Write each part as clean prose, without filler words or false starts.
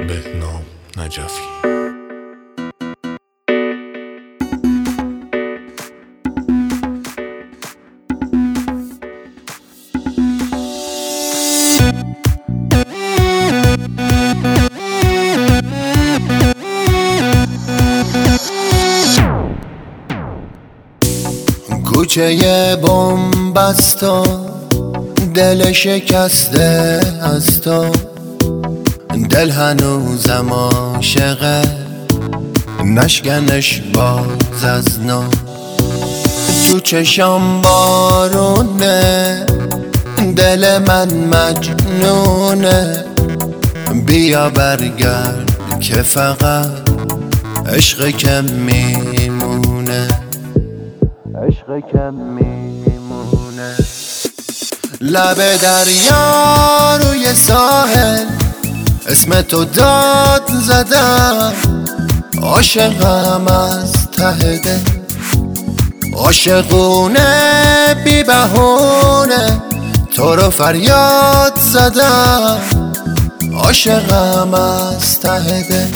بهنام نجفی. کوچه بنبست و دل شکسته است و دل هنوزم عاشقه، نشکنش باز از نو. تو چشام بارونه، دل من مجنونه، بیا برگرد که فقط عشق که میمونه، عشق که میمونه. لب دریا روی ساحل اسم تو داد زدم، عاشقم از ته دل، عاشقونه بی بهونه، تو رو فریاد زدم، عاشقم از ته دل.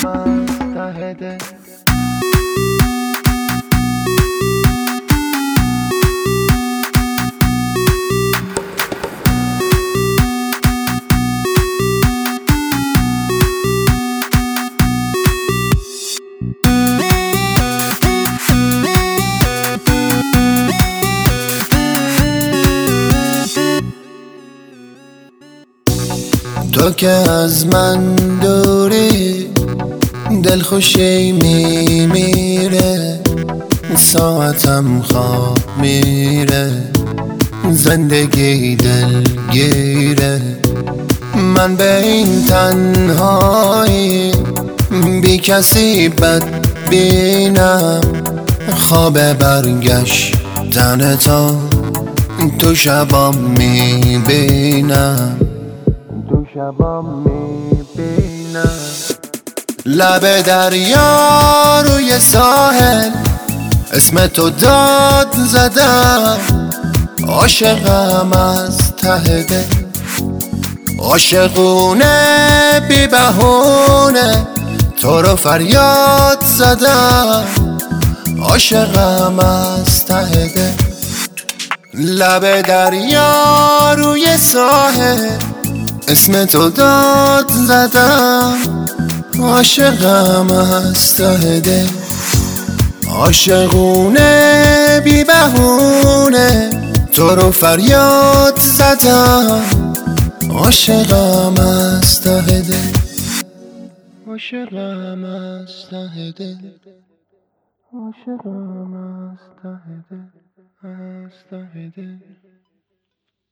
تو که از من دوری دلخوشی میمیره، ساعتم خواب میره، زندگی دلگیره. من به این تنهایی بی کسی بد بینم، خواب برگشتن تو شبام میبینم، تو شبام میبینم. لب دریا روی ساحل اسم تو داد زدم، عاشقم از ته دل، عاشقونه بی بهونه، تو رو فریاد زدم، عاشقم از ته دل. لب دریا روی ساحل اسم تو داد زدم، عاشقم از ته دل، عاشقونه بی بهونه، تو رو فریاد زدم، عاشقم از ته دل، عاشقم از ته دل، عاشقم از ته دل، از ته دل.